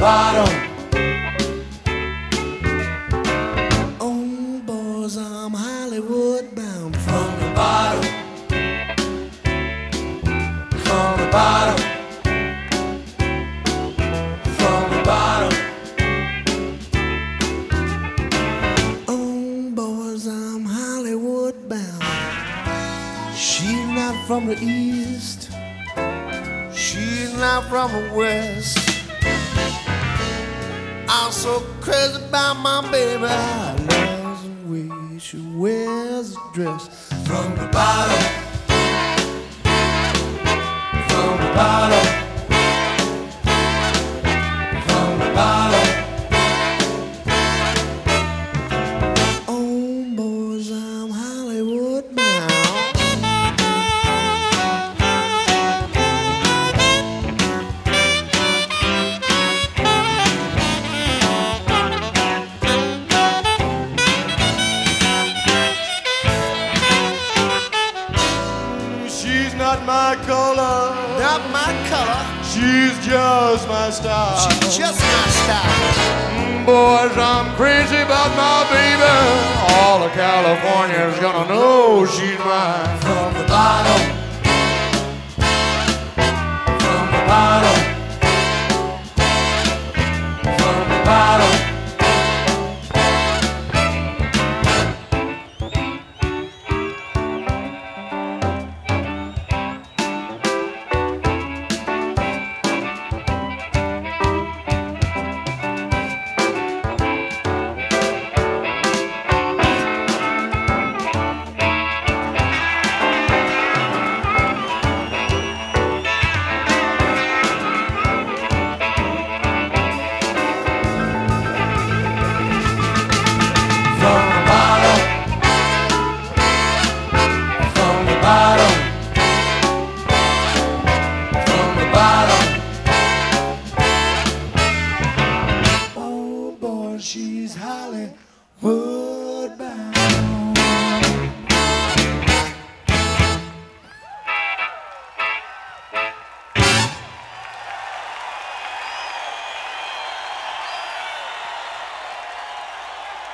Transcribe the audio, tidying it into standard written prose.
bottom. Oh, boys, I'm Hollywood bound. From the bottom. From the bottom. From the bottom. Oh, boys, I'm Hollywood bound. She's not from the east, she's not from the west. I'm so crazy about my baby, I love the way she wears a dress. From the bottom. From the bottom. From the bottom. Oh, boys, I'm Hollywood bound. She's not my color, Not my color, she's just my style. she's just my style. Boys, I'm crazy about my baby. All of California's gonna know she's mine. From the bottom. From the bottom. From the bottom. From the bottom. From the bottom. From the bottom. Oh, boy, she's Hollywood.